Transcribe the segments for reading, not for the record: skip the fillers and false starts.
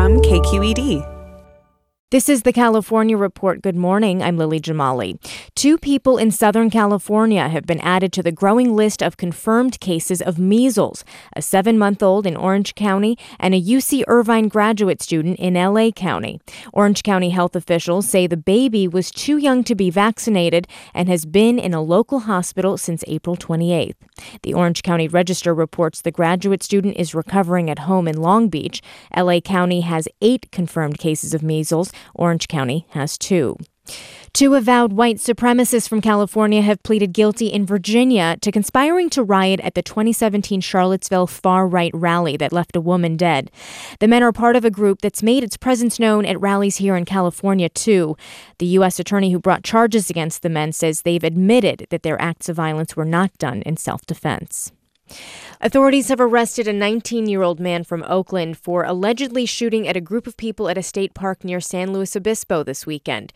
from KQED. This is the California Report. Good morning. I'm Lily Jamali. 2 people in Southern California have been added to the growing list of confirmed cases of measles. A 7-month-old in Orange County and a UC Irvine graduate student in LA County. Orange County health officials say the baby was too young to be vaccinated and has been in a local hospital since April 28th. The Orange County Register reports the graduate student is recovering at home in Long Beach. LA County has 8 confirmed cases of measles. Orange County has 2. 2 avowed white supremacists from California have pleaded guilty in Virginia to conspiring to riot at the 2017 Charlottesville far-right rally that left a woman dead. The men are part of a group that's made its presence known at rallies here in California, too. The U.S. attorney who brought charges against the men says they've admitted that their acts of violence were not done in self-defense. Authorities have arrested a 19-year-old man from Oakland for allegedly shooting at a group of people at a state park near San Luis Obispo this weekend.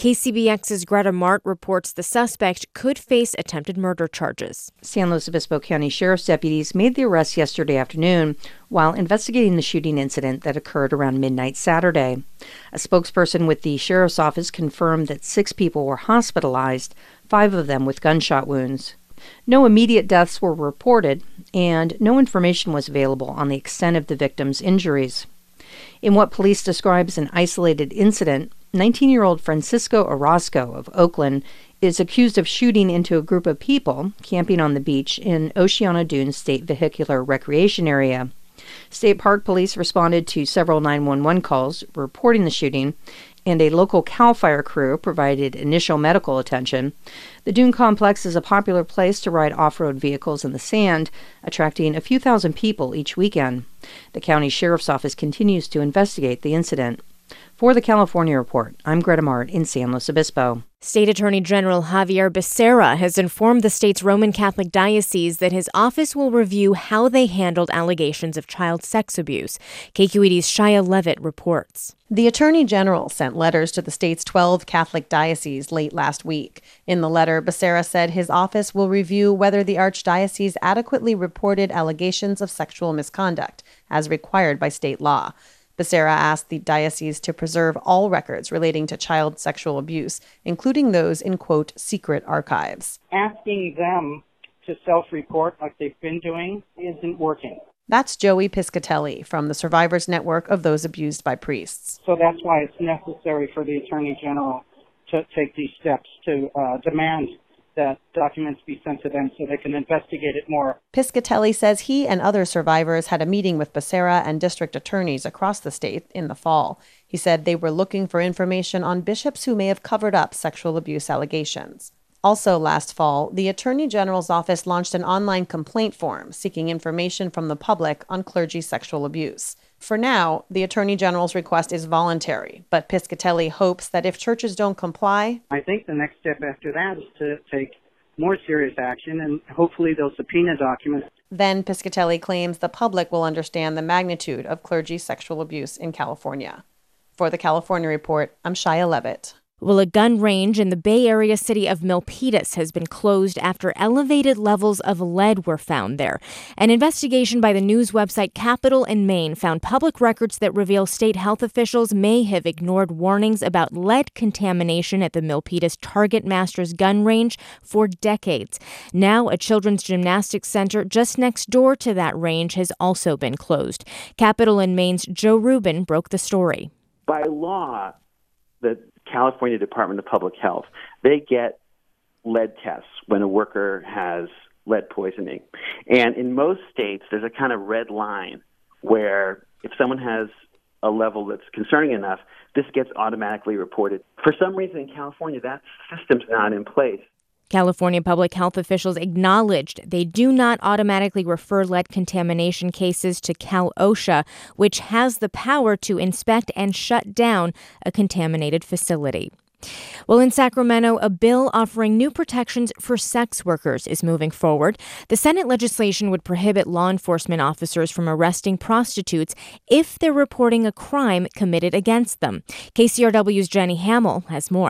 KCBX's Greta Mart reports the suspect could face attempted murder charges. San Luis Obispo County Sheriff's deputies made the arrest yesterday afternoon while investigating the shooting incident that occurred around midnight Saturday. A spokesperson with the sheriff's office confirmed that 6 people were hospitalized, 5 of them with gunshot wounds. No immediate deaths were reported, and no information was available on the extent of the victims' injuries. In what police describe as an isolated incident, 19-year-old Francisco Orozco of Oakland is accused of shooting into a group of people camping on the beach in Oceano Dunes State Vehicular Recreation Area. State Park Police responded to several 911 calls reporting the shooting, and a local CAL FIRE crew provided initial medical attention. The dune complex is a popular place to ride off-road vehicles in the sand, attracting a few thousand people each weekend. The county sheriff's office continues to investigate the incident. For the California Report, I'm Greta Mart in San Luis Obispo. State Attorney General Javier Becerra has informed the state's Roman Catholic Diocese that his office will review how they handled allegations of child sex abuse. KQED's Shia Levitt reports. The Attorney General sent letters to the state's 12 Catholic dioceses late last week. In the letter, Becerra said his office will review whether the Archdiocese adequately reported allegations of sexual misconduct, as required by state law. Becerra asked the diocese to preserve all records relating to child sexual abuse, including those in, quote, secret archives. Asking them to self-report like they've been doing isn't working. That's Joey Piscatelli from the Survivors Network of Those Abused by Priests. So that's why it's necessary for the Attorney General to take these steps to demand that documents be sent to them so they can investigate it more. Piscatelli says he and other survivors had a meeting with Becerra and district attorneys across the state in the fall. He said they were looking for information on bishops who may have covered up sexual abuse allegations. Also last fall, the Attorney General's office launched an online complaint form seeking information from the public on clergy sexual abuse. For now, the Attorney General's request is voluntary, but Piscatelli hopes that if churches don't comply, I think the next step after that is to take more serious action, and hopefully they'll subpoena documents. Then Piscatelli claims the public will understand the magnitude of clergy sexual abuse in California. For the California Report, I'm Shia Levitt. Well, a gun range in the Bay Area city of Milpitas has been closed after elevated levels of lead were found there. An investigation by the news website Capital in Maine found public records that reveal state health officials may have ignored warnings about lead contamination at the Milpitas Target Masters gun range for decades. Now, a children's gymnastics center just next door to that range has also been closed. Capital in Maine's Joe Rubin broke the story. By law, the California Department of Public Health, they get lead tests when a worker has lead poisoning. And in most states, there's a kind of red line where if someone has a level that's concerning enough, this gets automatically reported. For some reason in California, that system's not in place. California public health officials acknowledged they do not automatically refer lead contamination cases to Cal OSHA, which has the power to inspect and shut down a contaminated facility. Well, in Sacramento, a bill offering new protections for sex workers is moving forward. The Senate legislation would prohibit law enforcement officers from arresting prostitutes if they're reporting a crime committed against them. KCRW's Jenny Hamill has more.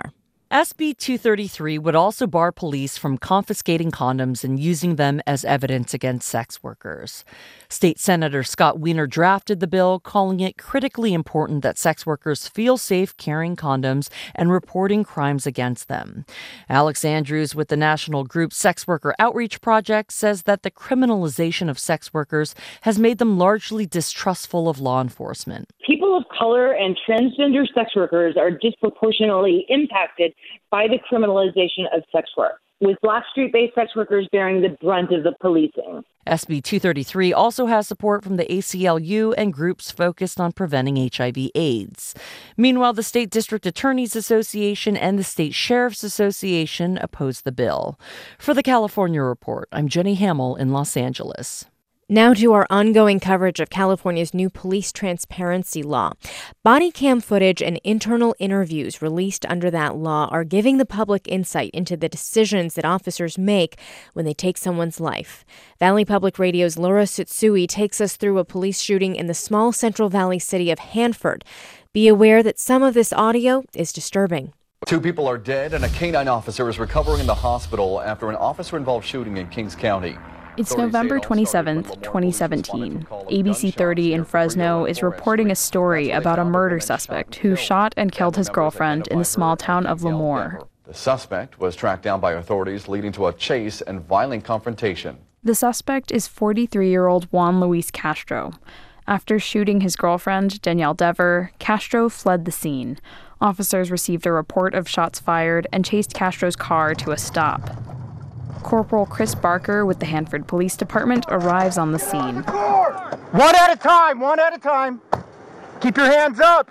SB 233 would also bar police from confiscating condoms and using them as evidence against sex workers. State Senator Scott Wiener drafted the bill, calling it critically important that sex workers feel safe carrying condoms and reporting crimes against them. Alex Andrews with the national group Sex Worker Outreach Project says that the criminalization of sex workers has made them largely distrustful of law enforcement. People of color and transgender sex workers are disproportionately impacted by the criminalization of sex work, with Blackstreet-based sex workers bearing the brunt of the policing. SB 233 also has support from the ACLU and groups focused on preventing HIV/AIDS. Meanwhile, the State District Attorneys Association and the State Sheriff's Association oppose the bill. For the California Report, I'm Jenny Hamill in Los Angeles. Now to our ongoing coverage of California's new police transparency law. Body cam footage and internal interviews released under that law are giving the public insight into the decisions that officers make when they take someone's life. Valley Public Radio's Laura Sutsui takes us through a police shooting in the small Central Valley city of Hanford. Be aware that some of this audio is disturbing. 2 people are dead and a canine officer is recovering in the hospital after an officer-involved shooting in Kings County. It's November 27th, 2017. ABC 30 in Fresno is reporting a story about a murder suspect who shot and killed his girlfriend in the small town of Lemoore. The suspect was tracked down by authorities, leading to a chase and violent confrontation. The suspect is 43-year-old Juan Luis Castro. After shooting his girlfriend, Danielle Dever, Castro fled the scene. Officers received a report of shots fired and chased Castro's car to a stop. Corporal Chris Barker with the Hanford Police Department arrives on the scene. One at a time. Keep your hands up.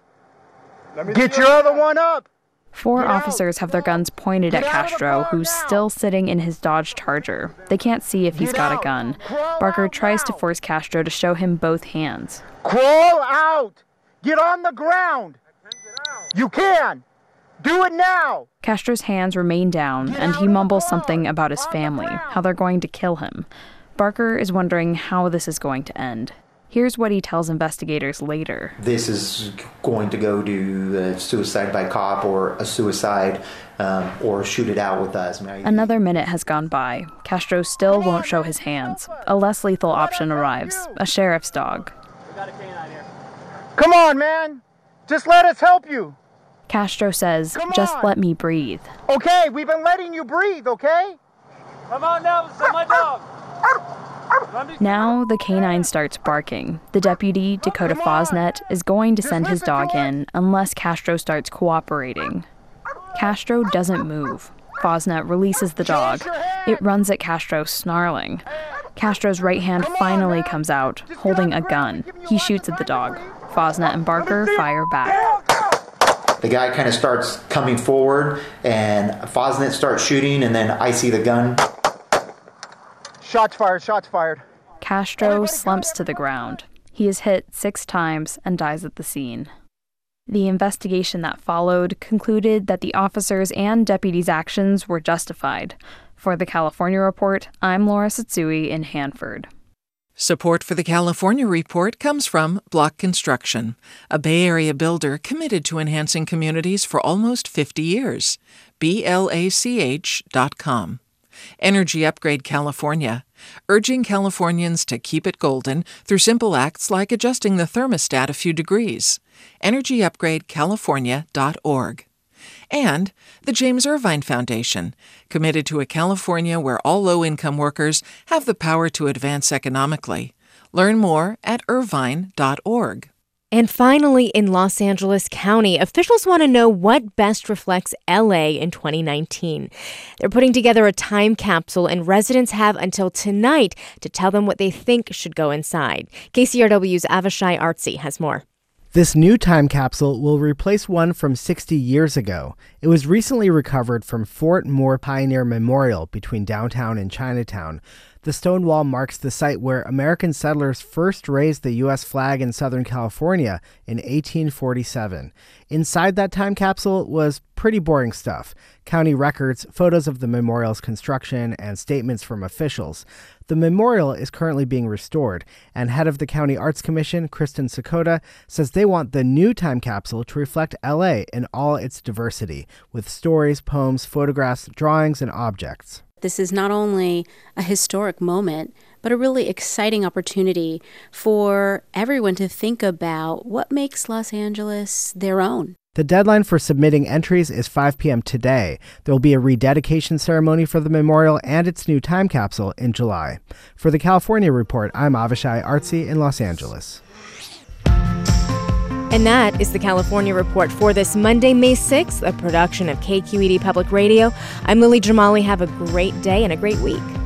Get your other one up. 4 officers have their guns pointed at Castro, who's still sitting in his Dodge Charger. They can't see if he's got a gun. Barker tries to force Castro to show him both hands. Crawl out. Get on the ground. You can. Do it now! Castro's hands remain down, and he mumbles something about his family, how they're going to kill him. Barker is wondering how this is going to end. Here's what he tells investigators later. This is going to go to a suicide by cop or a suicide or shoot it out with us. Another minute has gone by. Castro still won't show his hands. A less lethal option arrives, a sheriff's dog. We got a canine here. Come on, man! Just let us help you! Castro says, just let me breathe. Okay, we've been letting you breathe, okay? Come on now, it's my dog. Now the canine starts barking. The deputy, Dakota Fosnet, is going to send his dog in unless Castro starts cooperating. Castro doesn't move. Fosnet releases the dog. It runs at Castro, snarling. Castro's right hand finally comes out, holding a gun. He shoots at the dog. Fosnet and Barker fire back. The guy kind of starts coming forward, and Fosnet starts shooting, and then I see the gun. Shots fired. Castro slumps to the ground. He is hit 6 times and dies at the scene. The investigation that followed concluded that the officers' and deputies' actions were justified. For the California Report, I'm Laura Sutsui in Hanford. Support for the California Report comes from Block Construction, a Bay Area builder committed to enhancing communities for almost 50 years. BLACH.com. Energy Upgrade California, urging Californians to keep it golden through simple acts like adjusting the thermostat a few degrees. EnergyUpgradeCalifornia.org. And the James Irvine Foundation, committed to a California where all low-income workers have the power to advance economically. Learn more at irvine.org. And finally, in Los Angeles County, officials want to know what best reflects LA in 2019. They're putting together a time capsule, and residents have until tonight to tell them what they think should go inside. KCRW's Avishai Artsy has more. This new time capsule will replace one from 60 years ago. It was recently recovered from Fort Moore Pioneer Memorial between downtown and Chinatown. The stone wall marks the site where American settlers first raised the U.S. flag in Southern California in 1847. Inside that time capsule was pretty boring stuff. County records, photos of the memorial's construction, and statements from officials. The memorial is currently being restored, and head of the County Arts Commission, Kristen Sakota, says they want the new time capsule to reflect LA in all its diversity, with stories, poems, photographs, drawings, and objects. This is not only a historic moment, but a really exciting opportunity for everyone to think about what makes Los Angeles their own. The deadline for submitting entries is 5 p.m. today. There will be a rededication ceremony for the memorial and its new time capsule in July. For the California Report, I'm Avishai Artsy in Los Angeles. And that is the California Report for this Monday, May 6th, a production of KQED Public Radio. I'm Lily Jamali. Have a great day and a great week.